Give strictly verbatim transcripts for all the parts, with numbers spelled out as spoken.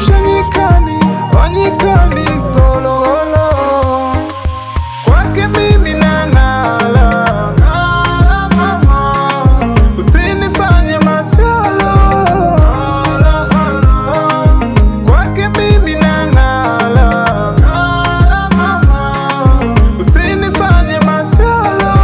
ananishusha nyikani, wanyikani gologolo. Kwake mimi nang'ala, ng'ala mama, usinifanye masiala. Kwake mimi nang'ala, ng'ala mama, usinifanye masiala.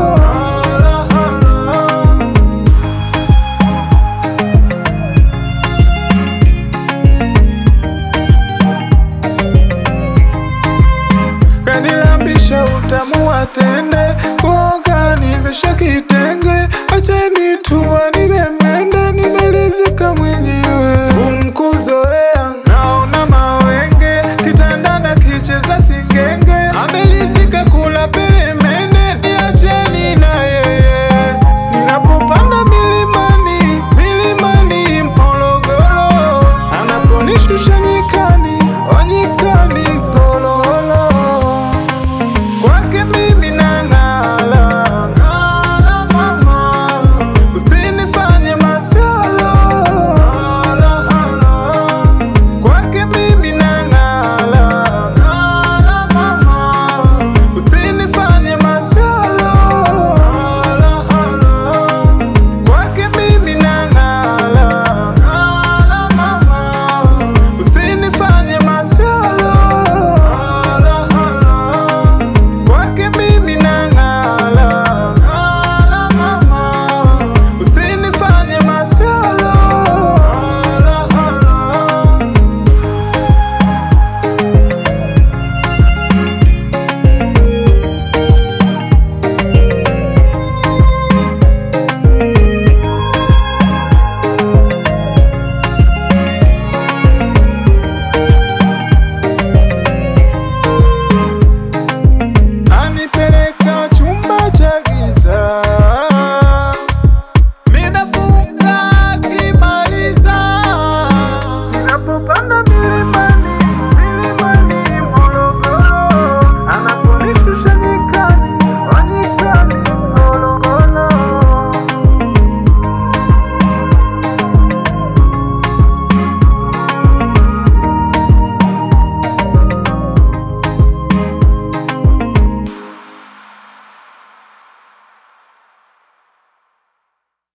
Kanilambisha utamu wa tende, kuoga nivesha kitenge. Acheni tuwa nilemende, nimelizika mwenyewe. Kumkuzoea naona mawenge, kitandana kicheza singenge. Amelizika kula pelemene, niacheni na yeye. Ninapopanda milimani, milimani Mpologolo, anaponishusha